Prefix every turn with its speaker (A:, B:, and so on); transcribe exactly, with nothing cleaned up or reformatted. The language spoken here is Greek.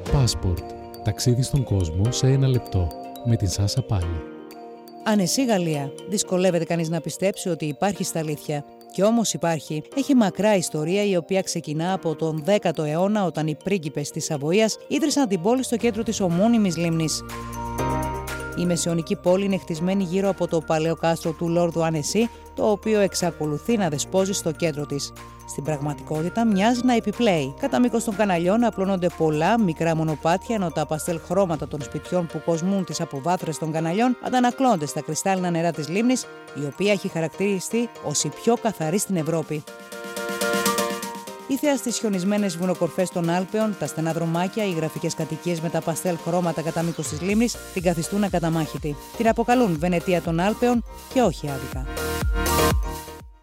A: Passport. Ταξίδι στον κόσμο σε ένα λεπτό. Με την Σάσα Πάλι.
B: Ανεσή Γαλλία. Δυσκολεύεται κανείς να πιστέψει ότι υπάρχει στα αλήθεια. Και όμως υπάρχει. Έχει μακρά ιστορία η οποία ξεκινά από τον δέκατο αιώνα, όταν οι πρίγκιπες της Σαβοίας ίδρυσαν την πόλη στο κέντρο της ομώνυμης λίμνης. Η μεσαιωνική πόλη είναι χτισμένη γύρω από το παλαιό κάστρο του Λόρδου Ανεσί, το οποίο εξακολουθεί να δεσπόζει στο κέντρο της. Στην πραγματικότητα μοιάζει να επιπλέει. Κατά μήκος των καναλιών απλώνονται πολλά μικρά μονοπάτια, ενώ τα παστέλ χρώματα των σπιτιών που κοσμούν τις αποβάθρες των καναλιών αντανακλώνται στα κρυστάλλινα νερά της λίμνης, η οποία έχει χαρακτηριστεί ως η πιο καθαρή στην Ευρώπη. Η θέα στις χιονισμένες βουνοκορφές των Άλπαιων, τα στενά δρομάκια, οι γραφικές κατοικίες με τα παστέλ χρώματα κατά μήκος της λίμνης την καθιστούν ακαταμάχητη. Την αποκαλούν Βενετία των Άλπαιων και όχι άδικα.